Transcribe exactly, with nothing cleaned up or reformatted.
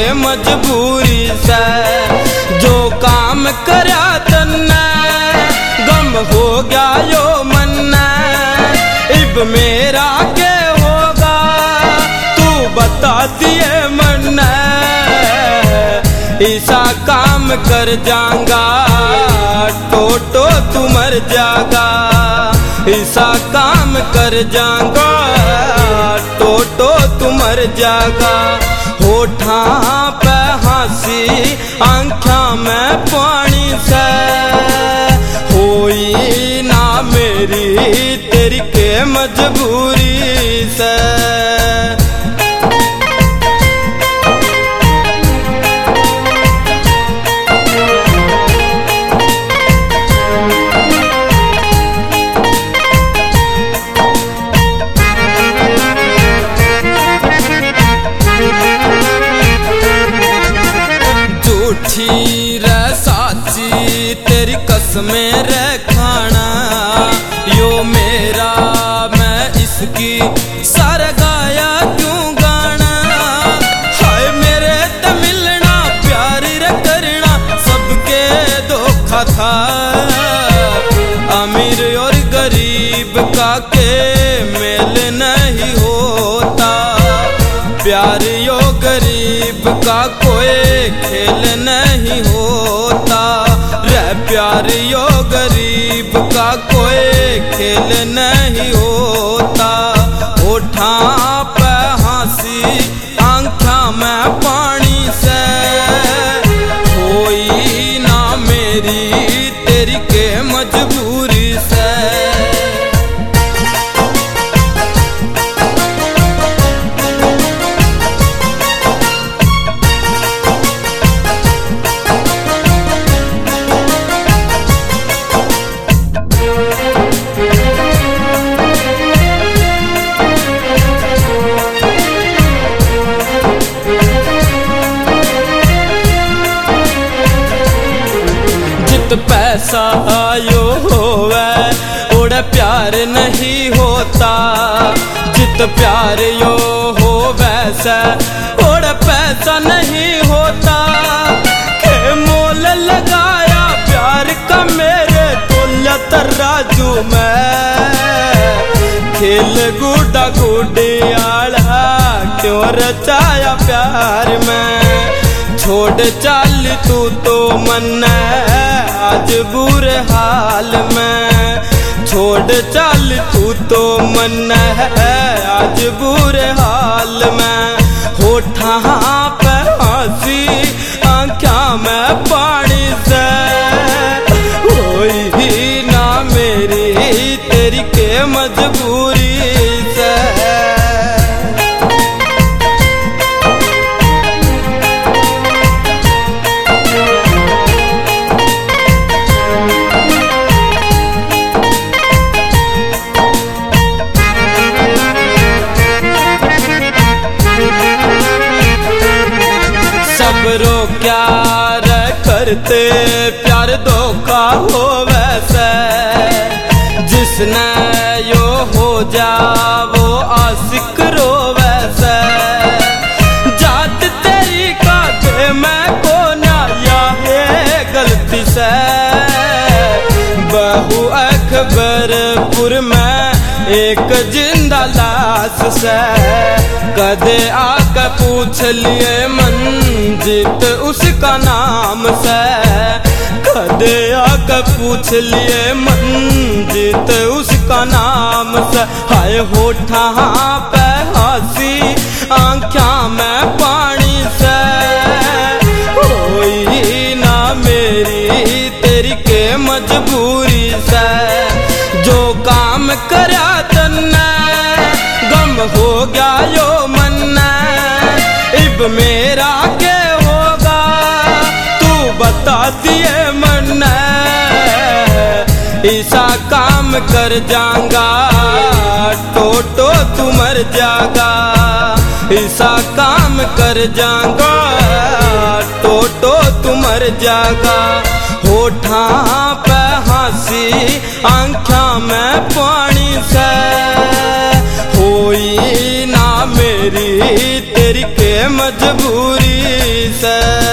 मजबूरी से। जो काम करया तन्ने गम हो गया यो मन्ने, इब मेरा के होगा तू बता दिए मन्ने। ऐसा काम कर जाऊंगा टोटो तू मर जागा, ऐसा काम कर जाऊंगा टोटो तू मर जागा। होठा पे हंसी आँखा में पानी से, होई ना मेरी तेरी के मजबूरी से। झूठी रे साची तेरी कसमें रे खाना, यो मेरा मैं इसकी सर गाया क्यों गाना। हाय मेरे ते मिलना प्यार रे करना सबके धोखा था, अमीर और गरीब का के मेल नहीं होता। प्यार यो गरीब का कोई खेल नहीं होता रे, प्यार यो गरीब का कोई खेल नहीं होता। होठा पे हंसी आँखा में पानी से, होई ना मेरी तेरी के मजबूरी से। पैसा आयो होवे ओड़े प्यार नहीं होता, जित प्यार यो हो वैसा ओड़े पैसा नहीं होता। के मोल लगाया प्यार का मेरे तोल्या तराजू में, खेल गुडा गुडी आला क्यों रचाया प्यार में। छोड़ चाल तू तो मन आज बुरे हाल में, छोड़ चाल तू तो मन है आज बुरे हाल में। होठा पे हंसी आँखा में पानी से, होई ना मेरी तेरी के मजबूरी से। सबरो क्या रे करते प्यार धोखा हो वैसे, जिसने यो हो जा वो आशिक रो वैसे। जात तेरी का दे मैं को न्याया है गलती से, बहु अकबरपुर में एक जिंदा लाश से। कदे आकर पूछ लिए मंजित उसका नाम से, कदे आकर पूछ लिए मंजित उसका नाम से। हाय होठा पे हंसी आँखा में पानी से, होई ना मेरी तेरी के मजबूरी से। जो काम करया तन्ने गम हो गया यो मन्ने, इब मेरा के होगा तू बता दिए मन्ने। ऐसा काम कर जाऊंगा टोटो तू मर जागा, ऐसा काम कर जाऊंगा टोटो तू मर जागा। होठा पे हंसी आँखा में पानी से, होई ना मेरी तेरी के मजबूरी से।